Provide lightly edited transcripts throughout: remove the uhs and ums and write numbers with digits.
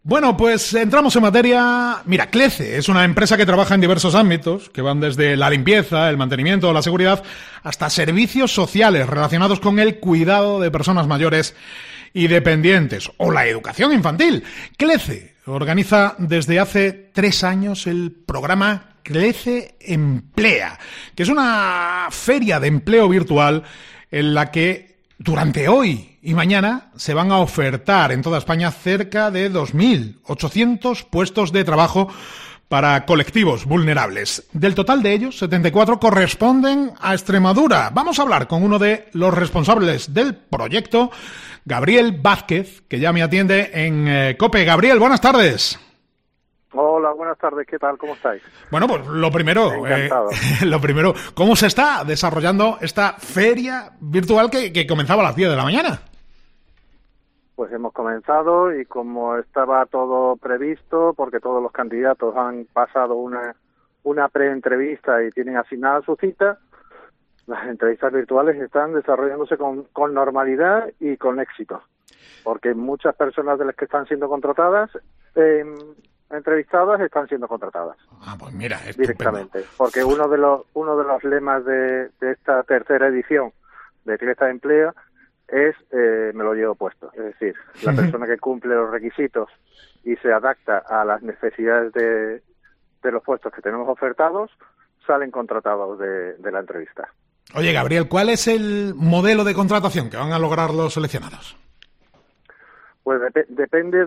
Bueno, pues entramos en materia. Mira, Clece es una empresa que trabaja en diversos ámbitos, que van desde la limpieza, el mantenimiento, la seguridad, hasta servicios sociales relacionados con el cuidado de personas mayores y dependientes, o la educación infantil. Clece organiza desde hace 3 años el programa Clece Emplea, que es una feria de empleo virtual en la que durante hoy y mañana se van a ofertar en toda España cerca de 2.800 puestos de trabajo para colectivos vulnerables. Del total de ellos, 74 corresponden a Extremadura. Vamos a hablar con uno de los responsables del proyecto, Gabriel Vázquez, que ya me atiende en COPE. Gabriel, buenas tardes. Hola, buenas tardes, ¿qué tal? ¿Cómo estáis? Bueno, pues lo primero, ¿cómo se está desarrollando esta feria virtual que comenzaba a las 10 de la mañana? Pues hemos comenzado y como estaba todo previsto, porque todos los candidatos han pasado una preentrevista y tienen asignada su cita, las entrevistas virtuales están desarrollándose con normalidad y con éxito, porque muchas personas de las que están siendo contratadas entrevistadas están siendo contratadas. Ah, pues mira, directamente, porque uno de los lemas de esta tercera edición de Clece Emplea es me lo llevo puesto, es decir, la persona que cumple los requisitos y se adapta a las necesidades de los puestos que tenemos ofertados, salen contratados de la entrevista. Oye, Gabriel, ¿cuál es el modelo de contratación que van a lograr los seleccionados? Pues depende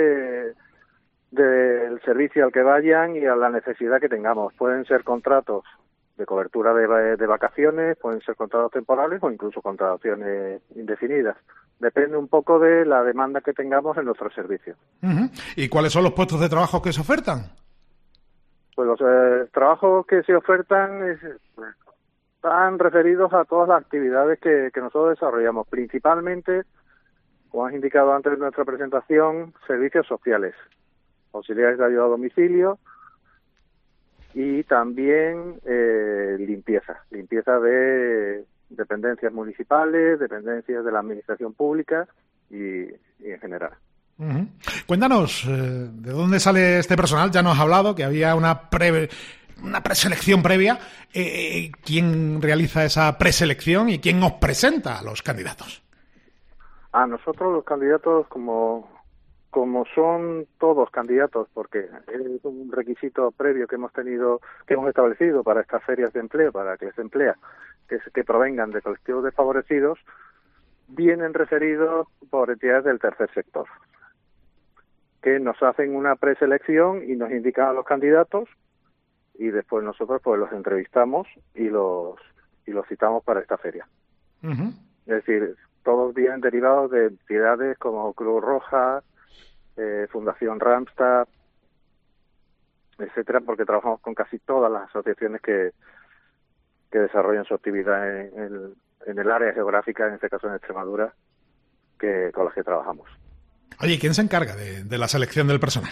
del servicio al que vayan y a la necesidad que tengamos. Pueden ser contratos de cobertura de vacaciones, pueden ser contratos temporales o incluso contrataciones indefinidas. Depende un poco de la demanda que tengamos en nuestro servicio. Uh-huh. ¿Y cuáles son los puestos de trabajo que se ofertan? Pues los trabajos que se ofertan están referidos a todas las actividades que nosotros desarrollamos, principalmente, como has indicado antes en nuestra presentación, servicios sociales, auxiliares de ayuda a domicilio y también limpieza de dependencias municipales, dependencias de la administración pública y en general. Uh-huh. Cuéntanos, ¿de dónde sale este personal? Ya nos has hablado que había una preselección previa. ¿Quién realiza esa preselección y quién os presenta a los candidatos? A nosotros los candidatos, como son todos candidatos, porque es un requisito previo que hemos establecido para estas ferias de empleo, para que se emplea, que provengan de colectivos desfavorecidos, vienen referidos por entidades del tercer sector, que nos hacen una preselección y nos indican a los candidatos y después nosotros pues los entrevistamos y los citamos para esta feria. Uh-huh. Es decir, todos vienen derivados de entidades como Cruz Roja, Fundación Randstad, etcétera, porque trabajamos con casi todas las asociaciones que desarrollan su actividad en el área geográfica, en este caso en Extremadura, con las que trabajamos. Oye, ¿quién se encarga de la selección del personal?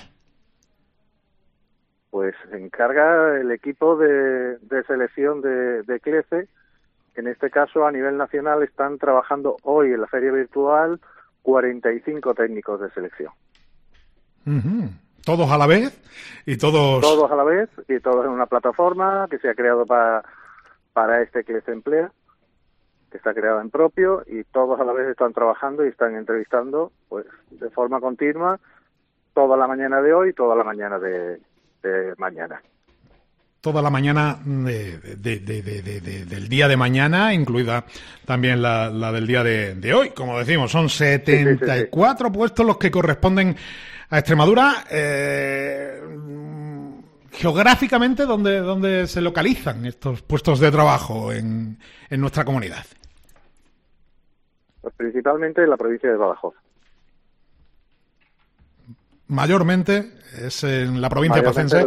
Pues se encarga el equipo de selección de Clece. En este caso, a nivel nacional, están trabajando hoy en la feria virtual 45 técnicos de selección. Uh-huh. ¿Todos a la vez? Todos a la vez y todos en una plataforma que se ha creado para este Clece Emplea, que está creado en propio, y todos a la vez están trabajando y están entrevistando pues de forma continua toda la mañana de hoy y toda la mañana de mañana. Toda la mañana del día de mañana, incluida también la del día de hoy. Como decimos, son 74 puestos los que corresponden a Extremadura. Geográficamente, ¿dónde se localizan estos puestos de trabajo en nuestra comunidad? Pues principalmente en la provincia de Badajoz. Mayormente es en la provincia pacense.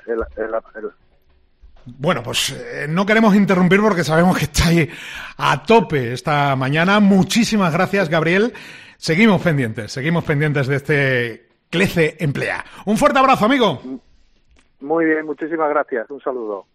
Bueno, pues no queremos interrumpir porque sabemos que estáis a tope esta mañana. Muchísimas gracias, Gabriel. Seguimos pendientes de este Clece Emplea. Un fuerte abrazo, amigo. Muy bien, muchísimas gracias. Un saludo.